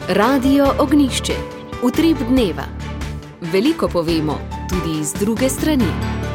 Radio Ognišče, utrip dneva. Veliko povemo, tudi iz druge strani.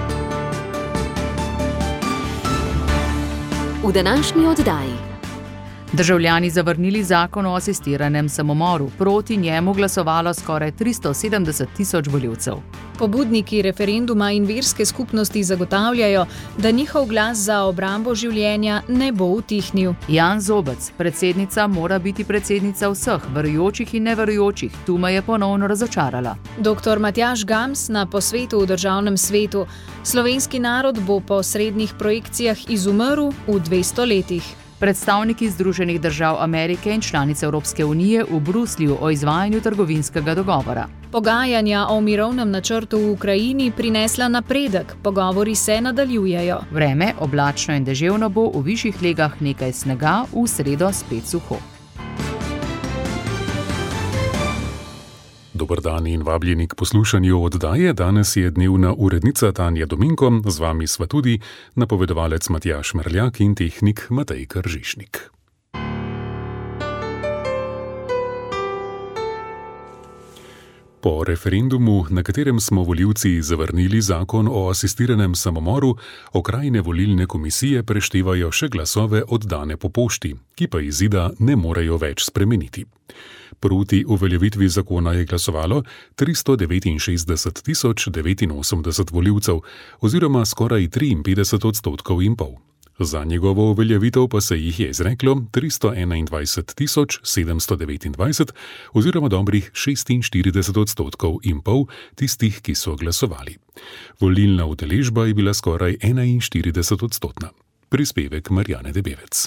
V današnji oddaji. Državljani zavrnili zakon o asistiranem samomoru. Proti njemu glasovalo skoraj 370 tisoč volivcev. Pobudniki referenduma in verske skupnosti zagotavljajo, da njihov glas za obrambo življenja ne bo utihnil. Jan Zobec, predsednica mora biti predsednica vseh, verujočih in neverujočih. Tu me je ponovno razočarala. Dr. Matjaž Gams na posvetu v državnem svetu. Slovenski narod bo po srednjih projekcijah izumrl v 200 letih. Predstavniki Združenih držav Amerike in članice Evropske unije v Bruslju o izvajanju trgovinskega dogovora. Pogajanja o mirovnem načrtu v Ukrajini prinesla napredek, pogovori se nadaljujejo. Vreme oblačno in deževno bo, v višjih legah nekaj snega, v sredo spet suho. Dober dan in vabljeni k poslušanju oddaje. Danes je dnevna urednica Tanja Dominko, z vami sva tudi napovedovalec Matjaž Merljak in tehnik Matej Kržišnik. Po referendumu, na katerem smo volivci zavrnili zakon o asistiranem samomoru, okrajne volilne komisije preštevajo še glasove oddane po pošti, ki pa izida ne morejo več spremeniti. Proti uveljavitvi zakona je glasovalo 369.089 volivcev, oziroma skoraj 53,5%. Za njegovo uveljavitev pa se jih je izreklo 321.729, oziroma dobrih 46,5% tistih, ki so glasovali. Volilna udeležba je bila skoraj 41%. Prispevek Marjane Debevec.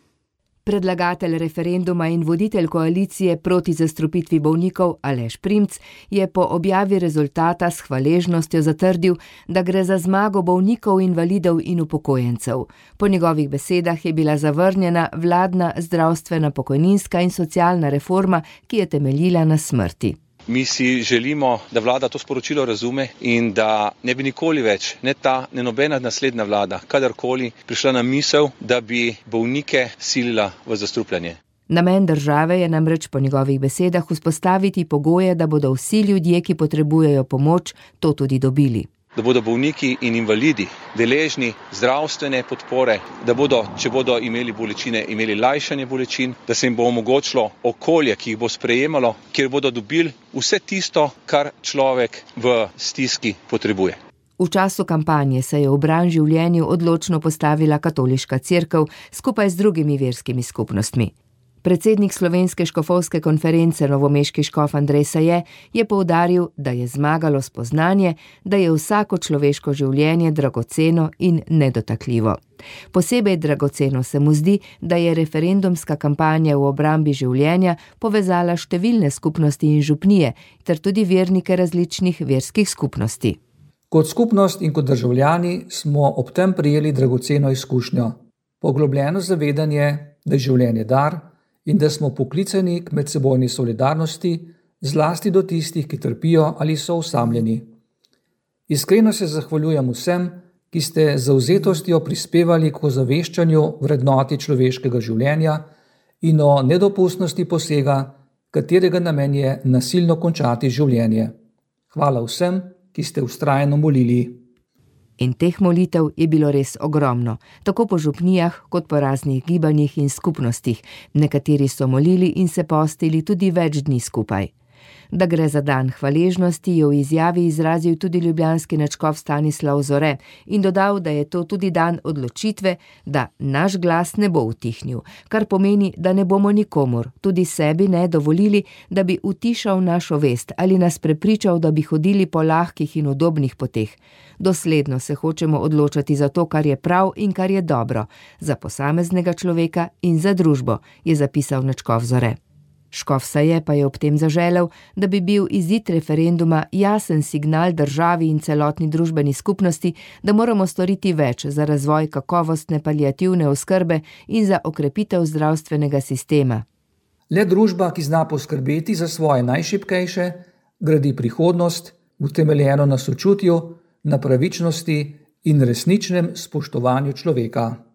Predlagatelj referenduma in voditelj koalicije proti zastrupitvi bolnikov Aleš Primc je po objavi rezultata s hvaležnostjo zatrdil, da gre za zmago bolnikov, invalidov in upokojencev. Po njegovih besedah je bila zavrnjena vladna zdravstvena, pokojninska in socialna reforma, ki je temeljila na smrti. Mi si želimo, da vlada to sporočilo razume in da ne bi nikoli več, ne ta, ne nobena naslednja vlada, kadarkoli prišla na misel, da bi bolnike silila v zastrupljanje. Namen države je namreč po njegovih besedah vzpostaviti pogoje, da bodo vsi ljudje, ki potrebujejo pomoč, to tudi dobili. Da bodo bolniki in invalidi deležni zdravstvene podpore, da bodo, če bodo imeli bolečine, imeli lajšanje bolečin, da se jim bo omogočilo okolje, ki jih bo sprejemalo, kjer bodo dobili vse tisto, kar človek v stiski potrebuje. V času kampanje se je v bran življenju odločno postavila katoliška cerkev skupaj z drugimi verskimi skupnostmi. Predsednik Slovenske škofovske konference novomeški škof Andrej Saje je poudaril, da je zmagalo spoznanje, da je vsako človeško življenje dragoceno in nedotakljivo. Posebej dragoceno se mu zdi, da je referendumska kampanja v obrambi življenja povezala številne skupnosti in župnije, ter tudi vernike različnih verskih skupnosti. Kot skupnost in kot državljani smo ob tem prijeli dragoceno izkušnjo, poglobljeno zavedanje, da je življenje dar, in da smo poklicani k medsebojni solidarnosti, zlasti do tistih, ki trpijo ali so osamljeni. Iskreno se zahvaljujem vsem, ki ste z zavzetostjo prispevali k ozaveščanju vrednoti človeškega življenja in o nedopustnosti posega, katerega namen je nasilno končati življenje. Hvala vsem, ki ste vztrajno molili. In teh molitev je bilo res ogromno, tako po župnijah kot po raznih gibanjih in skupnostih. Nekateri so molili in se postili tudi več dni skupaj. Da gre za dan hvaležnosti, je v izjavi izrazil tudi ljubljanski nadškof Stanislav Zore in dodal, da je to tudi dan odločitve, da naš glas ne bo utihnil, kar pomeni, da ne bomo nikomur, tudi sebi ne, dovolili, da bi utišal našo vest ali nas prepričal, da bi hodili po lahkih in udobnih poteh. Dosledno se hočemo odločati za to, kar je prav in kar je dobro, za posameznega človeka in za družbo, je zapisal nadškof Zore. Škof Saje pa je ob tem zaželel, da bi bil izid referenduma jasen signal državi in celotni družbeni skupnosti, da moramo storiti več za razvoj kakovostne paliativne oskrbe in za okrepitev zdravstvenega sistema. Le družba, ki zna poskrbeti za svoje najšibkejše, gradi prihodnost, utemeljeno na sočutju, na pravičnosti in resničnem spoštovanju človeka.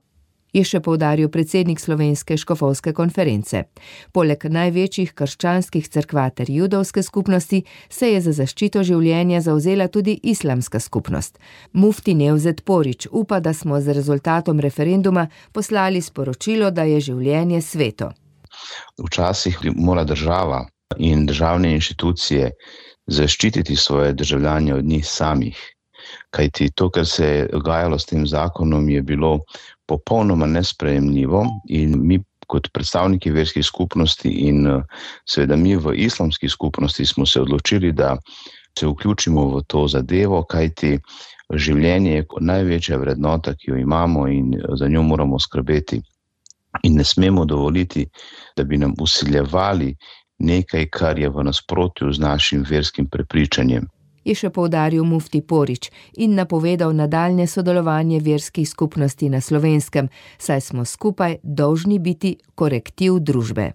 je še poudaril predsednik Slovenske škofovske konference. Poleg največjih krščanskih cerkva ter judovske skupnosti se je za zaščito življenja zavzela tudi islamska skupnost. Mufti Nevzet Porić upa, da smo z rezultatom referenduma poslali sporočilo, da je življenje sveto. Včasih mora država in državne inštitucije zaščititi svoje državljane od njih samih. Kajti to, kar se je dogajalo s tem zakonom, je bilo popolnoma nesprejemljivo in mi kot predstavniki verskih skupnosti in seveda mi v islamski skupnosti smo se odločili, da se vključimo v to zadevo, kajti življenje je največja vrednota, ki jo imamo in za njo moramo skrbeti. In ne smemo dovoliti, da bi nam vsiljevali nekaj, kar je v nasprotju z našim verskim prepričanjem. Je še poudaril mufti Porić in napovedal nadaljnje sodelovanje verskih skupnosti na Slovenskem, saj smo skupaj dolžni biti korektiv družbe.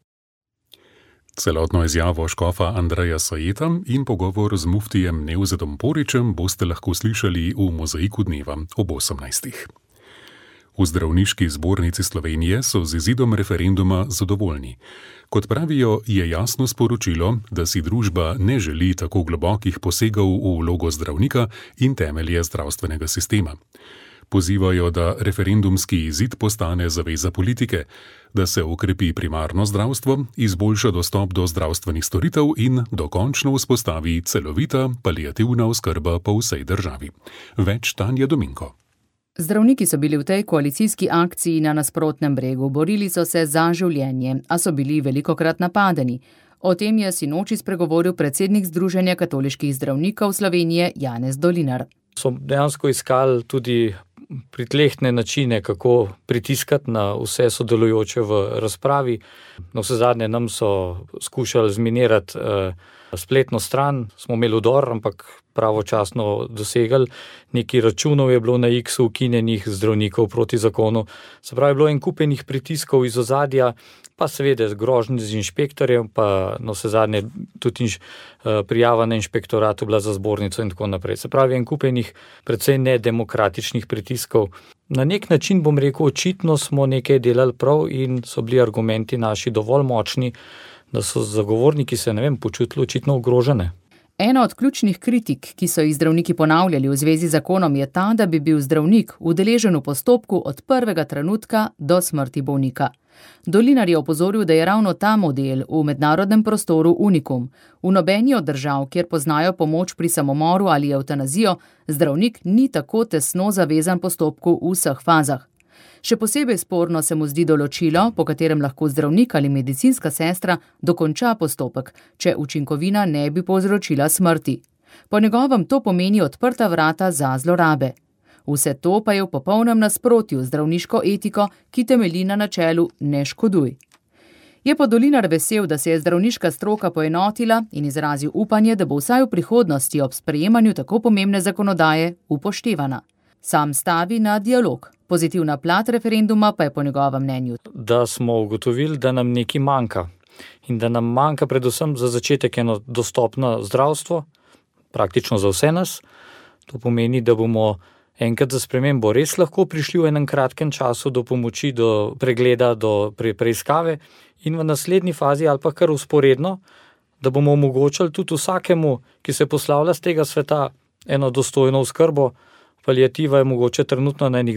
Celotno izjavo škofa Andreja Sajeta in pogovor z muftijem Nevzetom Porićem boste lahko slišali v Mozaiku dneva ob 18. V Zdravniški zbornici Slovenije so z izidom referenduma zadovoljni. Kot pravijo, je jasno sporočilo, da si družba ne želi tako globokih posegov v vlogo zdravnika in temelje zdravstvenega sistema. Pozivajo, da referendumski izid postane zaveza politike, da se ukrepi primarno zdravstvo, izboljša dostop do zdravstvenih storitev in dokončno vzpostavi celovita paliativna oskrba po vsej državi. Več Tanja Dominko. Zdravniki so bili v tej koalicijski akciji na nasprotnem bregu, borili so se za življenje, a so bili velikokrat napadeni. O tem je sinoči spregovoril predsednik Združenja katoliških zdravnikov Slovenije Janez Dolinar. So dejansko iskali tudi pritlehne načine, kako pritiskati na vse sodelujoče v razpravi. Navsezadnje nam so skušali zminirati spletno stran, smo imeli vdor, ampak pravočasno dosegali. Nekaj računov je bilo na X ukinjenih zdravnikov proti zakonu. Se pravi, bilo en kup enih pritiskov iz ozadja, pa seveda grožnje z inšpektorjem, pa navsezadnje tudi prijava na inšpektoratu bila za zbornico in tako naprej. Se pravi, en kup enih predvsej nedemokratičnih pritiskov. Na nek način, bom rekel, očitno smo nekaj delali prav in so bili argumenti naši dovolj močni, da so zagovorniki se, počutili očitno ogrožene. Ena od ključnih kritik, ki so jih zdravniki ponavljali v zvezi z zakonom, je ta, da bi bil zdravnik udeležen v postopku od prvega trenutka do smrti bolnika. Dolinar je opozoril, da je ravno ta model v mednarodnem prostoru unikum. V nobeni od držav, kjer poznajo pomoč pri samomoru ali evtanazijo, zdravnik ni tako tesno zavezan postopku v vseh fazah. Še posebej sporno se mu zdi določilo, po katerem lahko zdravnik ali medicinska sestra dokonča postopek, če učinkovina ne bi povzročila smrti. Po njegovem to pomeni odprta vrata za zlorabe. Vse to pa je v popolnem nasprotju z zdravniško etiko, ki temelji na načelu ne škoduj. Je pa Dolinar vesel, da se je zdravniška stroka poenotila in izrazil upanje, da bo vsaj v prihodnosti ob sprejemanju tako pomembne zakonodaje upoštevana. Sam stavi na dialog. Pozitivna plat referenduma pa je po njegovem mnenju, da smo ugotovili, da nam nekaj manjka in da nam manjka predvsem za začetek eno dostopno zdravstvo, praktično za vse nas. To pomeni, da bomo enkrat za spremembo res lahko prišli v enem kratkem času do pomoči, do pregleda, do preiskave in v naslednji fazi ali pa kar vzporedno, da bomo omogočili tudi vsakemu, ki se poslavlja z tega sveta, eno dostojno oskrbo. Paliativa je mogoče trenutno na enih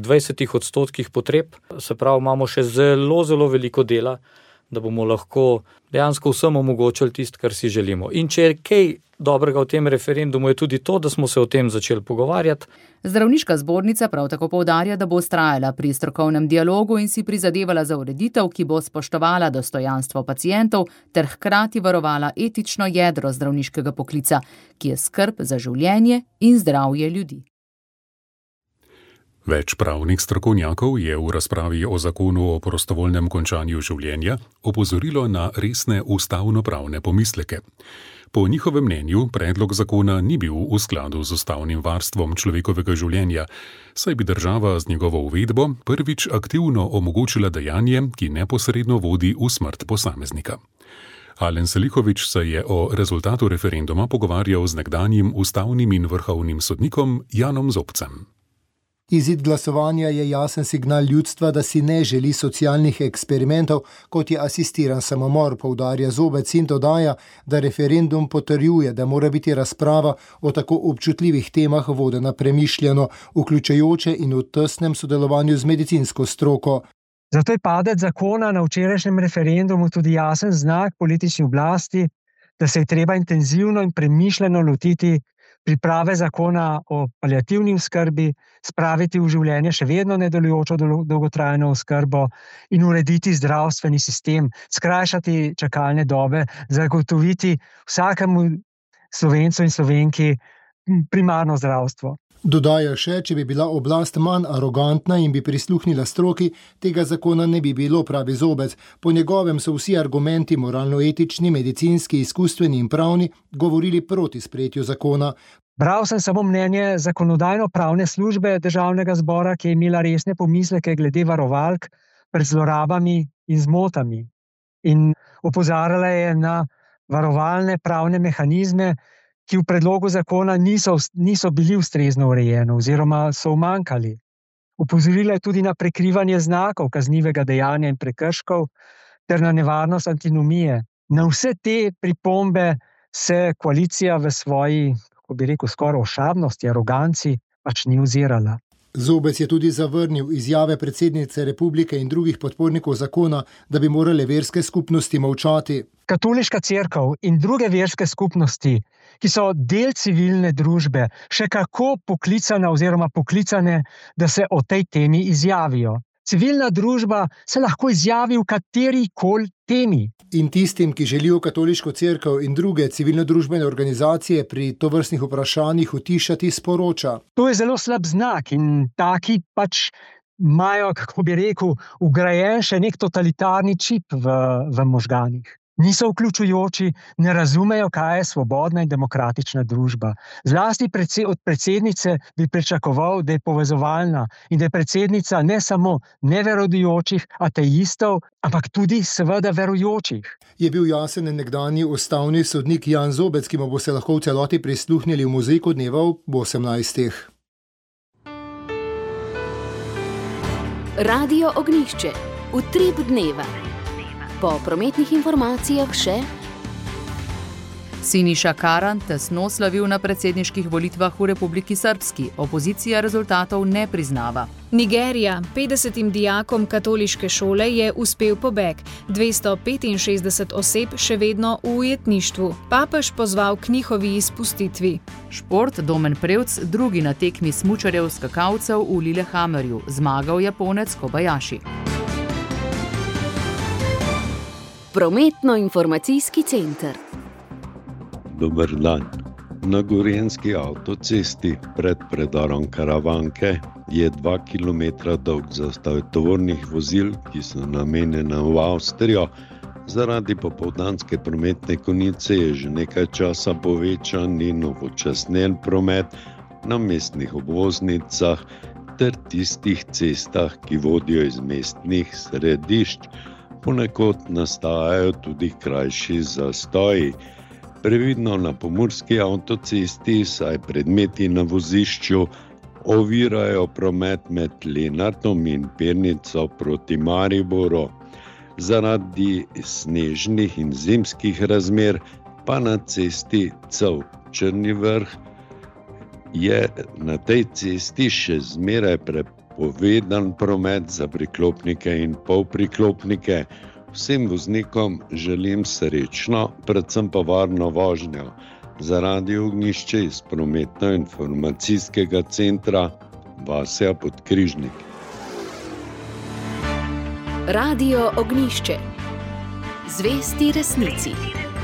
20% potreb, se pravi, imamo še zelo veliko dela, da bomo lahko dejansko vsem omogočili tisto, kar si želimo. In če je kaj dobrega v tem referendumu, je tudi to, da smo se o tem začeli pogovarjati. Zdravniška zbornica prav tako poudarja, da bo vztrajala pri strokovnem dialogu in si prizadevala za ureditev, ki bo spoštovala dostojanstvo pacientov ter hkrati varovala etično jedro zdravniškega poklica, ki je skrb za življenje in zdravje ljudi. Več pravnih strokovnjakov je v razpravi o zakonu o prostovoljnem končanju življenja opozorilo na resne ustavnopravne pomisleke. Po njihovem mnenju predlog zakona ni bil v skladu z ustavnim varstvom človekovega življenja, saj bi država z njegovo uvedbo prvič aktivno omogočila dejanje, ki neposredno vodi v smrt posameznika. Alen Selihović se je o rezultatu referenduma pogovarjal z nekdanjim ustavnim in vrhovnim sodnikom Janom Zobcem. Izid glasovanja je jasen signal ljudstva, da si ne želi socialnih eksperimentov, kot je asistiran samomor, poudarja Zobec in dodaja, da referendum potrjuje, da mora biti razprava o tako občutljivih temah vodena premišljeno, vključujoče in v tesnem sodelovanju z medicinsko stroko. Zato je padec zakona na včerajšnjem referendumu tudi jasen znak politični oblasti, da se je treba intenzivno in premišljeno lotiti priprave zakona o paliativni oskrbi, spraviti v življenje še vedno nedelujočo dolgotrajno oskrbo in urediti zdravstveni sistem, skrajšati čakalne dobe, zagotoviti vsakemu Slovencu in Slovenki primarno zdravstvo. Dodaja še, če bi bila oblast manj arogantna in bi prisluhnila stroki, tega zakona ne bi bilo, pravi Zobec. Po njegovem so vsi argumenti moralno-etični, medicinski, izkustveni in pravni govorili proti sprejetju zakona. Bral sem samo mnenje zakonodajno-pravne službe Državnega zbora, ki je imela resne pomisleke glede varovalk pred zlorabami in zmotami. In opozarjala je na varovalne pravne mehanizme, ki v predlogu zakona niso bili ustrezno urejeni oziroma so umanjkali. Opozorila je tudi na prekrivanje znakov kaznivega dejanja in prekrškov ter na nevarnost antinomije. Na vse te pripombe se koalicija v svoji, kako bi rekel, skoraj ošabnosti, aroganci pač ni ozirala. Zobec je tudi zavrnil izjave predsednice republike in drugih podpornikov zakona, da bi morale verske skupnosti molčati. Katoliška cerkev in druge verske skupnosti, ki so del civilne družbe, še kako poklicane, da se o tej temi izjavijo. Civilna družba se lahko izjavi v katerikoli temi. In tistim, ki želijo katoliško cerkev in druge civilno-družbene organizacije pri tovrstnih vprašanjih utišati, sporoča. To je zelo slab znak in taki pač imajo, kako bi rekel, vgrajen še nek totalitarni čip v možganih. Niso vključujoči, ne razumejo, kaj je svobodna in demokratična družba. Zlasti od predsednice bi pričakoval, da je povezovalna in da je predsednica ne samo neverojočih ateistov, ampak tudi seveda verujočih. Je bil jasen nekdanji ustavni sodnik Jan Zobec, ki mu bo se lahko v celoti prisluhnili v Mozaiku dneva ob 18. Radio Ognjišče. Utrip dneva. Po prometnih informacijah še Siniša Karan tesno slavil na predsedniških volitvah v Republiki Srbski. Opozicija rezultatov ne priznava. Nigerija. 50 dijakom katoliške šole je uspel pobeg. 265 oseb še vedno v ujetništvu. Papež pozval k njihovi izpustitvi. Šport. Domen Prevc, drugi na tekmi smučarjev skakalcev v Lillehammerju. Zmagal Japonec Kobayashi. Prometno-informacijski center. Dober dan. Na Gorenjski avtocesti pred predorom Karavanke je 2 km dolg zastoj tovornih vozil, ki so namenjena v Avstrijo. Zaradi popoldanske prometne konice je že nekaj časa povečan in upočasnjen promet na mestnih obvoznicah ter tistih cestah, ki vodijo iz mestnih središč. Ponekod nastajajo tudi krajši zastoji. Previdno na pomurski avtocesti, saj predmeti na vozišču ovirajo promet med Lenartom in Pernico proti Mariboru. Zaradi snežnih in zimskih razmer pa na cesti Cev-Črni Vrh je na tej cesti še zmeraj prepovedan promet za priklopnike in polpriklopnike. Vsem voznikom želim srečno, predvsem pa varno vožnjo. Za Radio Ognjišče iz prometno-informacijskega centra Vasja Podkrižnik. Radio Ognjišče. Zvesti resnici.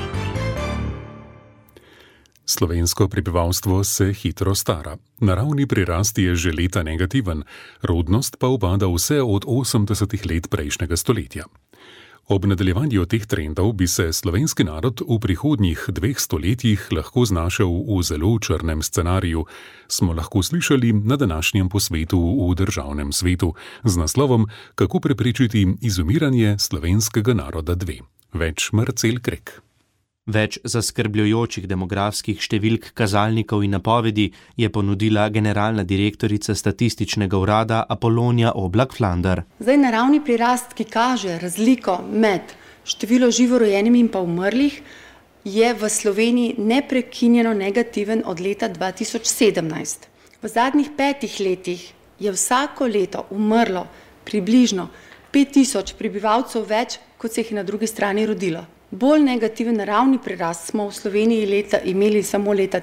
Slovensko prebivalstvo se hitro stara. Naravni prirast je že leta negativen, rodnost pa upada vse od 80 let prejšnjega stoletja. Ob nadaljevanju teh trendov bi se slovenski narod v prihodnjih 2 stoletjih lahko znašel v zelo črnem scenariju, smo lahko slišali na današnjem posvetu v Državnem svetu z naslovom Kako preprečiti izumiranje slovenskega naroda 2. Več Marcel Krek. Več zaskrbljujočih demografskih številk, kazalnikov in napovedi je ponudila generalna direktorica statističnega urada Apolonija Oblak-Flander. Zdaj naravni prirast, ki kaže razliko med število živorojenimi in pa umrlih, je v Sloveniji neprekinjeno negativen od leta 2017. V zadnjih 5 letih je vsako leto umrlo približno 5000 prebivalcev več, kot se jih je na drugi strani rodilo. Bolj negativen naravni prirast smo v Sloveniji imeli samo leta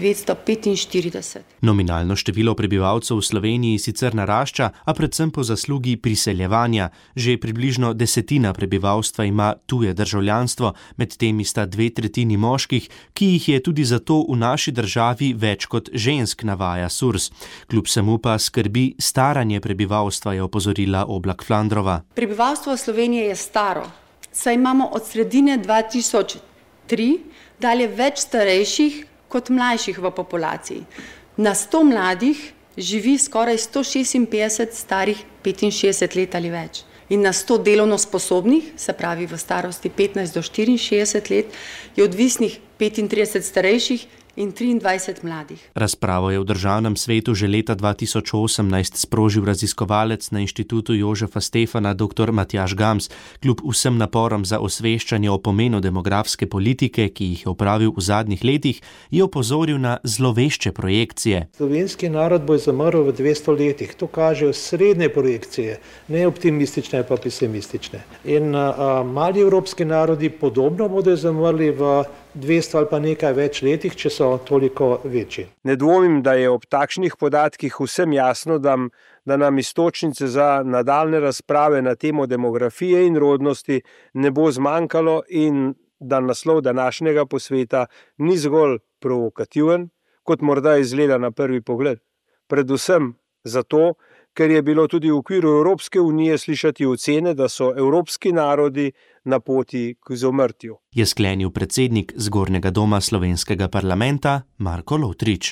1945. Nominalno število prebivalcev v Sloveniji sicer narašča, a predvsem po zaslugi priseljevanja. Že približno 1/10 prebivalstva ima tuje državljanstvo, med temi sta 2/3 moških, ki jih je tudi zato v naši državi več kot žensk, navaja SURS. Kljub vsemu pa skrbi staranje prebivalstva, je opozorila Oblak-Flandrova. Prebivalstvo Slovenije je staro. Saj imamo od sredine 2003 dalje več starejših kot mlajših v populaciji. Na 100 mladih živi skoraj 156 starih 65 let ali več. In na 100 delovno sposobnih, se pravi v starosti 15 do 64 let, je odvisnih 35 starejših in 23 mladih. Razpravo je v Državnem svetu že leta 2018 sprožil raziskovalec na Inštitutu Jožefa Stefana dr. Matjaž Gams. Kljub vsem naporom za osveščanje o pomenu demografske politike, ki jih je opravil v zadnjih letih, je opozoril na zlovešče projekcije. Slovenski narod bo zamrl v 200 letih. To kažejo srednje projekcije, ne optimistične pa pesimistične. In mali evropski narodi podobno bodo zamrli v 200 ali pa nekaj več letih, če so toliko večji. Ne dvomim, da je ob takšnih podatkih vsem jasno, da nam iztočnice za nadaljne razprave na temo demografije in rodnosti ne bo zmanjkalo in da naslov današnjega posveta ni zgolj provokativen, kot morda izgleda na prvi pogled. Predvsem zato, ker je bilo tudi v okviru Evropske unije slišati ocene, da so evropski narodi na poti k izumrtju. Je sklenil predsednik Zgornjega doma slovenskega parlamenta Marko Lotrič.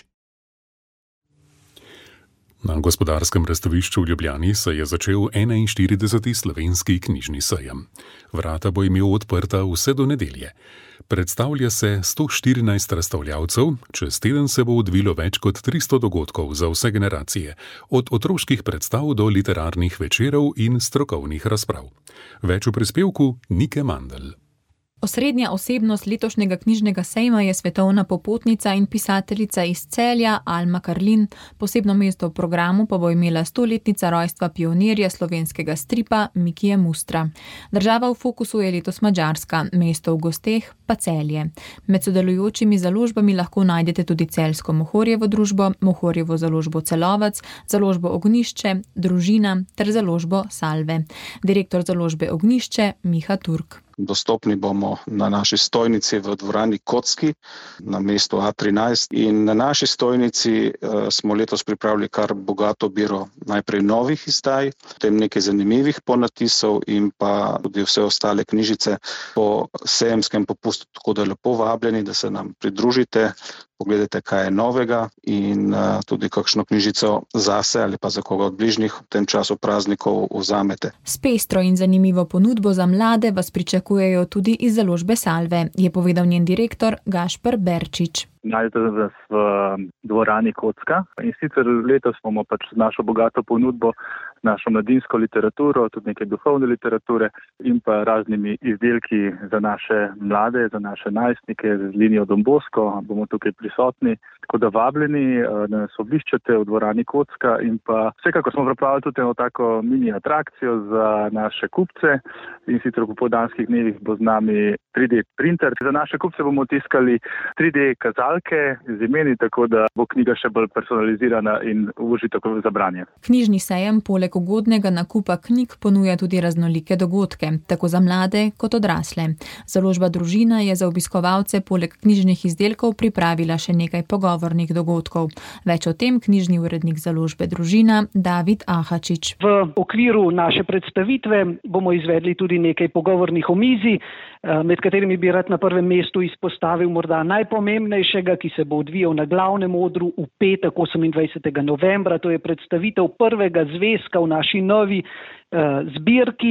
Na Gospodarskem razstavišču v Ljubljani se je začel 41. slovenski knjižni sejem. Vrata bo imel odprta vse do nedelje. Predstavlja se 114 razstavljavcev, čez teden se bo odvilo več kot 300 dogodkov za vse generacije, od otroških predstav do literarnih večerov in strokovnih razprav. Več v prispevku Nike Mandl. Osrednja osebnost letošnjega knjižnega sejma je svetovna popotnica in pisateljica iz Celja Alma Karlin. Posebno mesto v programu pa bo imela 100-letnica rojstva pionirja slovenskega stripa Mikija Mustra. Država v fokusu je letos Madžarska, mesto v gosteh pa Celje. Med sodelujočimi založbami lahko najdete tudi Celjsko Mohorjevo družbo, Mohorjevo založbo Celovec, založbo Ognjišče, Družina ter založbo Salve. Direktor založbe Ognjišče Miha Turk. Dostopni bomo na naši stojnici v dvorani Kocki na mestu A13 in na naši stojnici smo letos pripravili kar bogato biro najprej novih izdaj, potem nekaj zanimivih ponatisov in pa tudi vse ostale knjižice po sejemskem popustu, tako da lepo vabljeni, da se nam pridružite, pogledajte, kaj je novega in tudi kakšno knjižico zase ali pa za koga od bližnjih v tem času praznikov vzamete. S pestro in zanimivo ponudbo za mlade vas pričakujejo tudi iz založbe Salve, je povedal njen direktor Gašper Berčič. Najdete nas v dvorani Kocka in sicer letos bomo z našo bogato ponudbo, našo mladinsko literaturo, tudi nekaj duhovne literature in pa raznimi izdelki za naše mlade, za naše najstnike z linijo Don Bosco, bomo tukaj prisotni. Tako da vabljeni, da nas obiščete v dvorani Kocka in pa vsekakor smo pripravili tudi eno tako mini atrakcijo za naše kupce in sicer v popoldanskih dnevih bo z nami 3D printer. Za naše kupce bomo tiskali 3D kazalke z imeni, tako da bo knjiga še bolj personalizirana in užitek za branje. Knjižni sejem poleg ugodnega nakupa knjig ponuja tudi raznolike dogodke, tako za mlade kot odrasle. Založba Družina je za obiskovalce poleg knjižnih izdelkov pripravila še nekaj pogovornih dogodkov. Več o tem knjižni urednik založbe Družina David Ahačič. V okviru naše predstavitve bomo izvedli tudi nekaj pogovornih omizij, med katerimi bi rad na prvem mestu izpostavil morda najpomembnejšega, ki se bo odvijal na glavnem odru v petek 28. novembra. To je predstavitev prvega zvezka v naši novi zbirki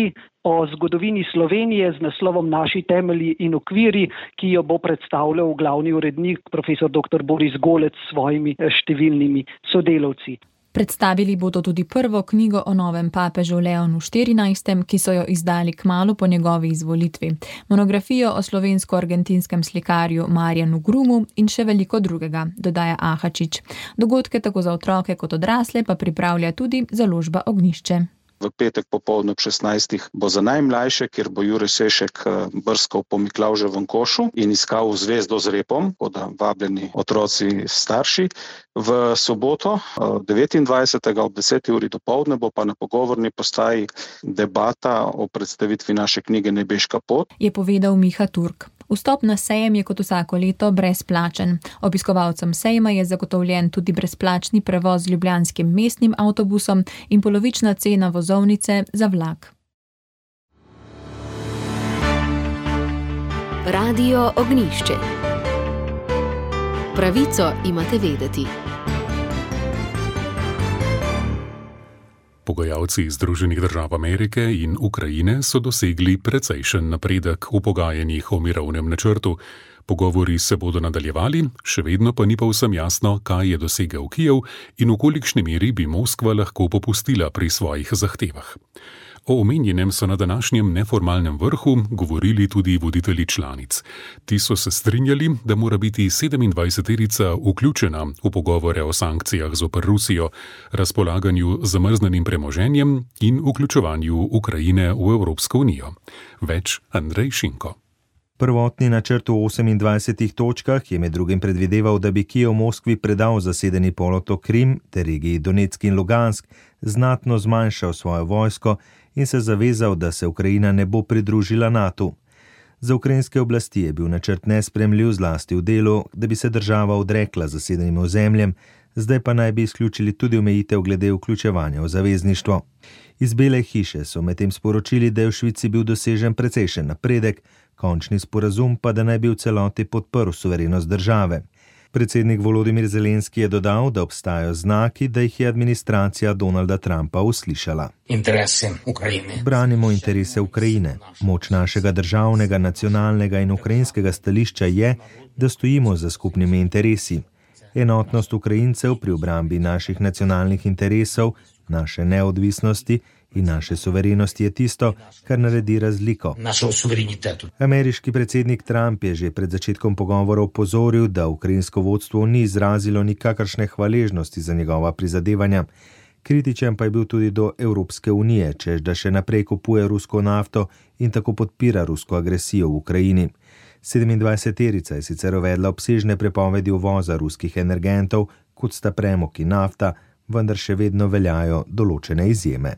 o zgodovini Slovenije z naslovom Naši temelji in okviri, ki jo bo predstavljal glavni urednik profesor dr. Boris Golec s svojimi številnimi sodelavci. Predstavili bodo tudi prvo knjigo o novem papežu Leonu XIV, ki so jo izdali kmalu po njegovi izvolitvi, monografijo o slovensko-argentinskem slikarju Marjanu Grumu in še veliko drugega, dodaja Ahačič. Dogodke tako za otroke kot odrasle pa pripravlja tudi založba Ognjišče. V petek popoldne ob 16. bo za najmlajše, kjer bo Jure Sešek brskal po Miklavževem košu in iskal zvezdo z repom, da vabljeni otroci starši. V soboto 29. ob 10. uri dopoldne bo pa na pogovorni postaji debata o predstavitvi naše knjige Nebeška pot. Je povedal Miha Turk. Vstop na sejem je kot vsako leto brezplačen. Obiskovalcem sejma je zagotovljen tudi brezplačni prevoz z ljubljanskim mestnim avtobusom in polovična cena vozovnice za vlak. Radio Ognjišče. Pravico imate vedeti. Pogajalci Združenih držav Amerike in Ukrajine so dosegli precejšen napredek v pogajanjih o mirovnem načrtu. Pogovori se bodo nadaljevali, še vedno pa ni povsem jasno, kaj je dosegel Kijev in v kolikšni meri bi Moskva lahko popustila pri svojih zahtevah. O omenjenem so na današnjem neformalnem vrhu govorili tudi voditelji članic. Ti so se strinjali, da mora biti 27-terica vključena v pogovore o sankcijah zoper Rusijo, razpolaganju z zamrznenim premoženjem in vključevanju Ukrajine v Evropsko unijo. Več Andrej Šinko. Prvotni načrt v 28 točkah je med drugim predvideval, da bi Kijev Moskvi predal zasedeni polotok Krim ter regiji Donetsk in Lugansk, znatno zmanjšal svojo vojsko in se zavezal, da se Ukrajina ne bo pridružila NATO. Za ukrajinske oblasti je bil načrt nespremljiv zlasti v delu, da bi se država odrekla zasedenim ozemljem, zdaj pa naj bi izključili tudi omejitev glede vključevanja v zavezništvo. Iz Bele hiše so medtem sporočili, da je v Švici bil dosežen precejšen napredek, končni sporazum pa da naj bi v celoti podprl suverenost države. Predsednik Volodimir Zelenski je dodal, da obstajajo znaki, da jih je administracija Donalda Trumpa uslišala. Branimo interese Ukrajine. Moč našega državnega, nacionalnega in ukrajinskega stališča je, da stojimo za skupnimi interesi. Enotnost Ukrajincev pri obrambi naših nacionalnih interesov, naše neodvisnosti in naše suverenosti je tisto, kar naredi razliko. Ameriški predsednik Trump je že pred začetkom pogovorov opozoril, da ukrajinsko vodstvo ni izrazilo nikakršne hvaležnosti za njegova prizadevanja. Kritičen pa je bil tudi do Evropske unije, češ da še naprej kupuje rusko nafto in tako podpira rusko agresijo v Ukrajini. 27-terica je sicer uvedla obsežne prepovedi uvoza ruskih energentov, kot sta premog in nafta, vendar še vedno veljajo določene izjeme.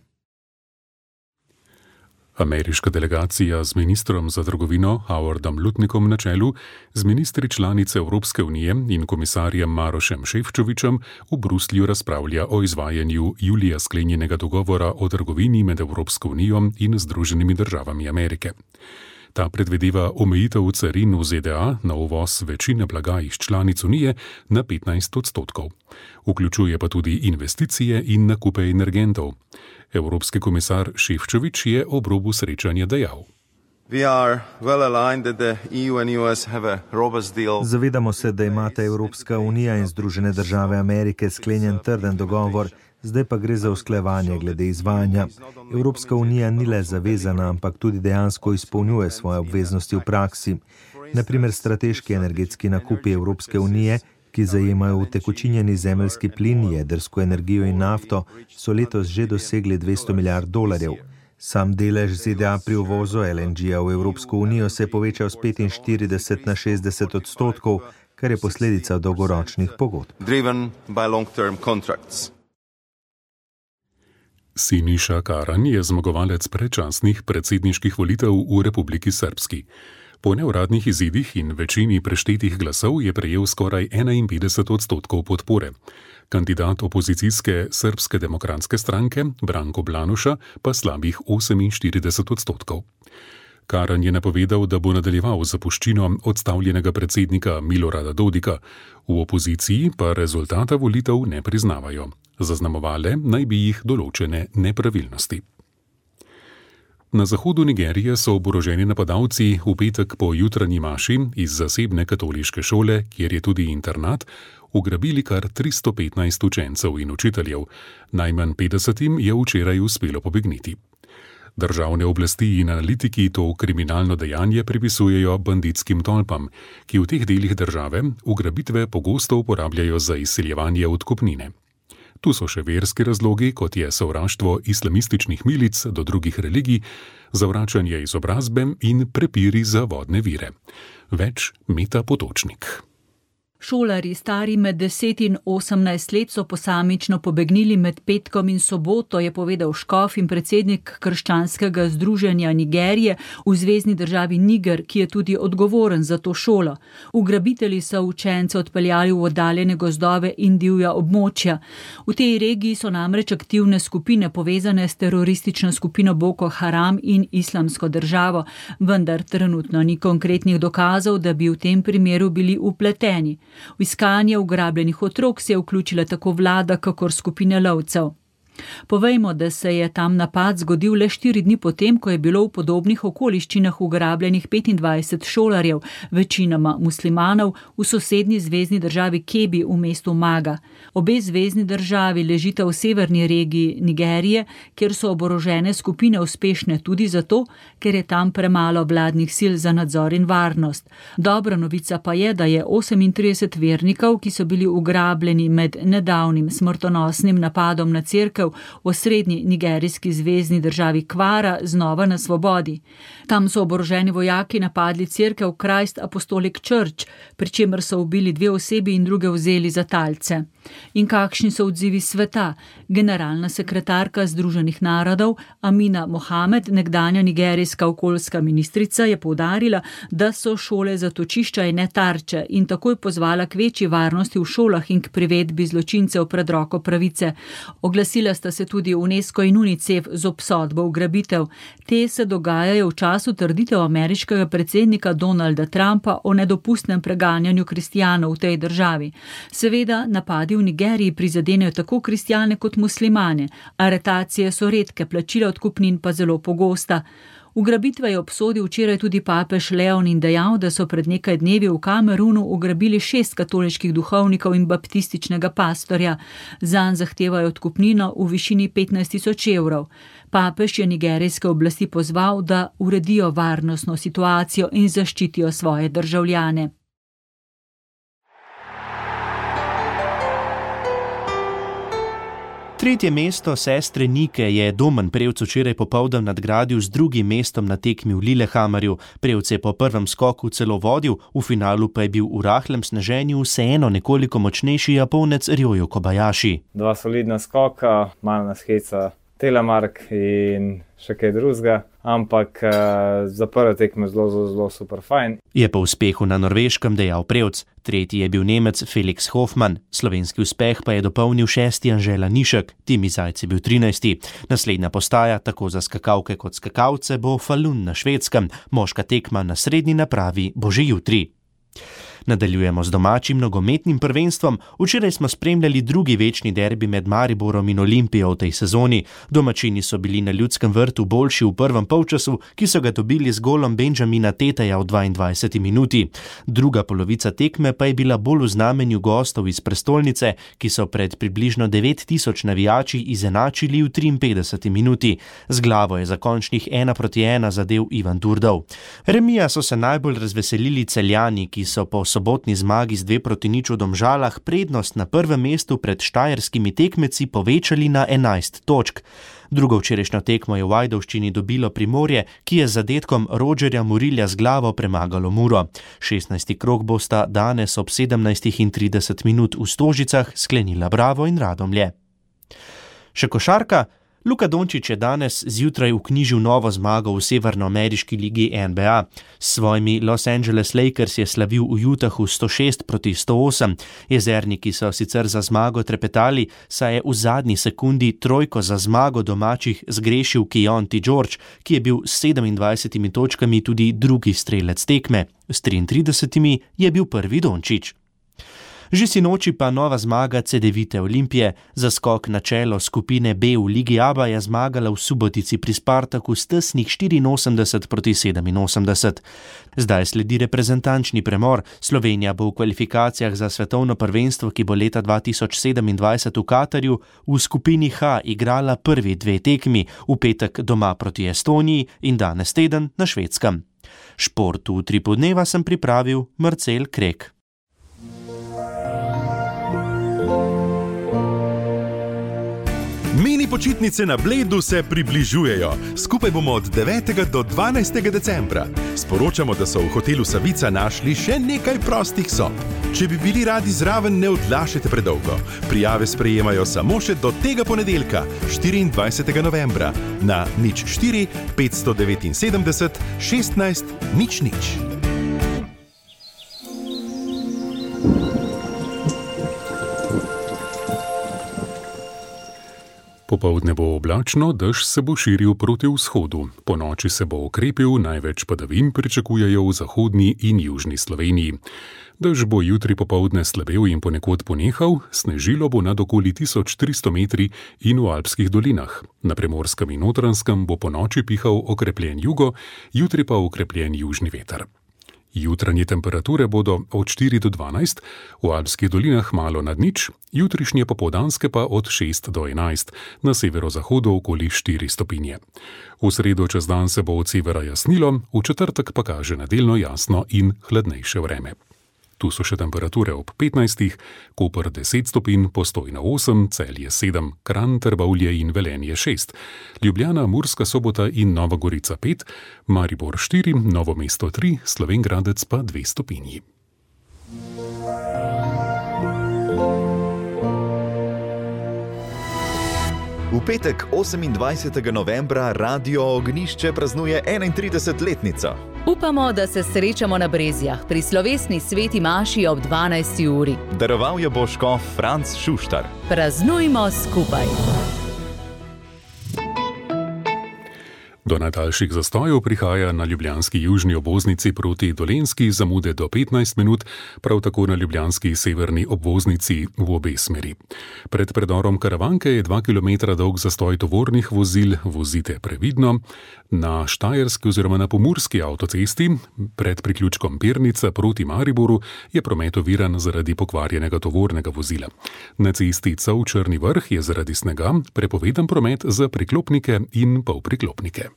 Ameriška delegacija z ministrom za trgovino Howardom Lutnikom na čelu, z ministri članice Evropske unije in komisarjem Marošem Šefčovičem v Bruslju razpravlja o izvajanju julija sklenjenega dogovora o trgovini med Evropsko unijo in Združenimi državami Amerike. Ta predvideva omejitev carin v ZDA na uvoz večine blaga iz članic unije na 15%. Vključuje pa tudi investicije in nakupe energentov. Evropski komisar Šefčovič je ob robu srečanja dejal. Zavedamo se, da imata Evropska unija in Združene države Amerike sklenjen trden dogovor, zdaj pa gre za usklajevanje glede izvajanja. Evropska unija ni le zavezana, ampak tudi dejansko izpolnjuje svoje obveznosti v praksi. Naprimer, strateški energetski nakupi Evropske unije, ki zajemajo utekočinjeni zemeljski plin, jedrsko energijo in nafto, so letos že dosegli $200 milijard. Sam delež ZDA pri uvozu LNG-ja v Evropsko unijo se je povečal z 45 na 60%, kar je posledica dolgoročnih pogodb. Siniša Karan je zmagovalec predčasnih predsedniških volitev v Republiki Srpski. Po neuradnih izidih in večini preštetih glasov je prejel skoraj 51% podpore. Kandidat opozicijske Srpske demokratske stranke Branko Blanuša pa slabih 48%. Karan je napovedal, da bo nadaljeval zapuščino odstavljenega predsednika Milorada Dodika. V opoziciji pa rezultata volitev ne priznavajo. Zaznamovale naj bi jih določene nepravilnosti. Na zahodu Nigerije so oboroženi napadalci v petek po jutranji maši iz zasebne katoliške šole, kjer je tudi internat, ugrabili kar 315 učencev in učiteljev. Najmanj 50 je včeraj uspelo pobegniti. Državne oblasti in analitiki to kriminalno dejanje pripisujejo banditskim tolpam, ki v teh delih države ugrabitve pogosto uporabljajo za izsiljevanje odkupnine. Tu so še verski razlogi, kot je sovraštvo islamističnih milic do drugih religij, zavračanje izobrazbe in prepiri za vodne vire. Več Meta Potočnik. Šolarji stari med 10 in 18 let so posamično pobegnili med petkom in soboto, je povedal škof in predsednik krščanskega združenja Nigerije v zvezni državi Niger, ki je tudi odgovoren za to šolo. Ugrabitelji so učence odpeljali v oddaljene gozdove in divja območja. V tej regiji so namreč aktivne skupine povezane s teroristično skupino Boko Haram in Islamsko državo, vendar trenutno ni konkretnih dokazov, da bi v tem primeru bili vpleteni. V iskanje ugrabljenih otrok se je vključila tako vlada, kakor skupine lovcev. Povejmo, da se je tam napad zgodil le 4 dni potem, ko je bilo v podobnih okoliščinah ugrabljenih 25 šolarjev, večinoma muslimanov, v sosednji zvezni državi Kebi v mestu Maga. Obe zvezni državi ležita v severni regiji Nigerije, kjer so oborožene skupine uspešne tudi zato, ker je tam premalo vladnih sil za nadzor in varnost. Dobra novica pa je, da je 38 vernikov, ki so bili ugrabljeni med nedavnim smrtonosnim napadom na cerkev v osrednji nigerijski zvezni državi Kvara, znova na svobodi. Tam so oboroženi vojaki napadli cerkev Christ Apostolic Church, pri čemer so ubili 2 osebi in druge vzeli za talce. In kakšni so odzivi sveta? Generalna sekretarka Združenih narodov Amina Mohamed, nekdanja nigerijska okoljska ministrica, je poudarila, da so šole zatočišča in ne tarče in takoj pozvala k večji varnosti v šolah in k privedbi zločincev pred roko pravice. Oglasila sta se tudi UNESCO in UNICEF z obsodbo ugrabitev. Te se dogajajo v času trditev ameriškega predsednika Donalda Trumpa o nedopustnem preganjanju kristjanov v tej državi. Seveda, napadi v Nigeriji prizadenejo tako kristjane kot muslimane. Aretacije so redke, plačila odkupnin pa zelo pogosta. Ugrabitve je obsodil včeraj tudi papež Leon in dejal, da so pred nekaj dnevi v Kamerunu ugrabili 6 katoliških duhovnikov in baptističnega pastorja. Zanj zahtevajo odkupnino v višini 15.000 evrov. Papež je nigerijske oblasti pozval, da uredijo varnostno situacijo in zaščitijo svoje državljane. Tretje mesto sestre Nike je Domen Prevc včeraj popoldan nadgradil z drugim mestom na tekmi v Lillehammerju. Prevc je po prvem skoku celo vodil, v finalu pa je bil v rahlem sneženju vseeno nekoliko močnejši Japonec Ryoyo Kobayashi. 2 solidna skoka, malo nas heca Telemark in še kaj drugega, ampak za prve tekme zelo super fajn. Je po uspehu na Norveškem dejal Prevc. Tretji je bil Nemec Felix Hoffmann. Slovenski uspeh pa je dopolnil 6. Anžela Nišek. Timi Zajc je bil 13. Naslednja postaja, tako za skakalke kot skakalce, bo Falun na Švedskem. Moška tekma na srednji napravi bo že jutri. Nadaljujemo z domačim nogometnim prvenstvom. Včeraj smo spremljali drugi večni derbi med Mariborom in Olimpijo v tej sezoni. Domačini so bili na Ljudskem vrtu boljši v prvem polčasu, ki so ga dobili z golom Benjamina Teteja v 22. minuti. Druga polovica tekme pa je bila bolj v znamenju gostov iz prestolnice, ki so pred približno 9000 navijači izenačili v 53. minuti. Z glavo je za končnih 1-1 zadel Ivan Durdov. Remija so se najbolj razveselili Celjani, ki so po sobotni zmagi z 2-0 v Domžalah prednost na prvem mestu pred štajerskimi tekmeci povečali na 11 točk. Drugo včerajšnjo tekmo je v Ajdovščini dobilo Primorje, ki je z zadetkom Rogerja Murilja z glavo premagalo Muro. 16. krog bosta danes ob 17:30 v Stožicah sklenila Bravo in Radomlje. Še košarka. Luka Dončić je danes zjutraj vknjižil novo zmago v severnoameriški ligi NBA. S svojimi Los Angeles Lakers je slavil v Utahu 106-108. Jezerniki so sicer za zmago trepetali, saj je v zadnji sekundi trojko za zmago domačih zgrešil Keontae George, ki je bil s 27 točkami tudi drugi strelec tekme. S 33 je bil prvi Dončić. Že sinoči pa nova zmaga Cedevite Olimpije. Za skok na čelo skupine B v Ligi ABA je zmagala v Subotici pri Spartaku s tesnih 84-87. Zdaj sledi reprezentančni premor. Slovenija bo v kvalifikacijah za svetovno prvenstvo, ki bo leta 2027 v Katarju, v skupini H igrala prvi dve tekmi, v petek doma proti Estoniji in danes teden na Švedskem. Šport v Utripu dneva sem pripravil Marcel Krek. Mini počitnice na Bledu se približujejo. Skupaj bomo od 9. do 12. decembra. Sporočamo, da so v hotelu Savica našli še nekaj prostih sob. Če bi bili radi zraven, ne odlašajte predolgo. Prijave sprejemajo samo še do tega ponedeljka, 24. novembra, na 04 579 16 00. Popoldne bo oblačno, dež se bo širil proti vzhodu. Ponoči se bo okrepil, največ padavin pričakujejo v zahodni in južni Sloveniji. Dež bo jutri popoldne slabel in ponekod ponehal, snežilo bo nad okoli 1300 metri in v alpskih dolinah. Na Primorskem in Notranjskem bo ponoči pihal okrepljen jugo, jutri pa okrepljen južni veter. Jutranje temperature bodo od 4 do 12, v alpskih dolinah malo nad nič, jutrišnje popoldanske pa od 6 do 11, na severozahodu okoli 4 stopinje. V sredo čez dan se bo od severa jasnilo, v četrtek pa kaže na delno jasno in hladnejše vreme. Tu so še temperature ob 15, Koper 10 stopinj, Postojna 8, Celje 7, Kranj, Trbovlje in Velenje 6, Ljubljana, Murska Sobota in Nova Gorica 5, Maribor 4, Novo mesto 3, Slovenj Gradec pa 2 stopinji. V petek 28. novembra Radio Ognjišče praznuje 31-letnico. Upamo, da se srečamo na Brezjah pri slovesni sveti maši ob 12. uri. Daroval jo bo škof Franc Šuštar. Praznujmo skupaj. Do najdaljših zastojev prihaja na ljubljanski južni obvoznici proti Dolenjski zamude do 15 minut, prav tako na ljubljanski severni obvoznici v obe smeri. Pred predorom Karavanke je 2 km dolg zastoj tovornih vozil, vozite previdno. Na Štajerski oziroma na Pomurski avtocesti pred priključkom Pernica proti Mariboru je promet oviran zaradi pokvarjenega tovornega vozila. Na cesti Cov-Črni Vrh je zaradi snega prepovedan promet za priklopnike in polpriklopnike.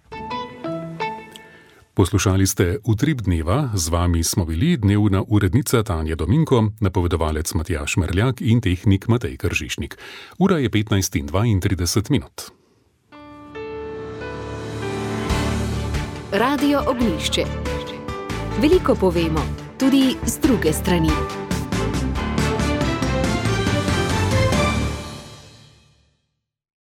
Poslušali ste Utrip dneva, z vami smo bili dnevna urednica Tanja Dominko, napovedovalec Matjaž Merljak in tehnik Matej Kržišnik. Ura je 15:32 minut. Radio Ognjišče. Veliko povemo, tudi z druge strani.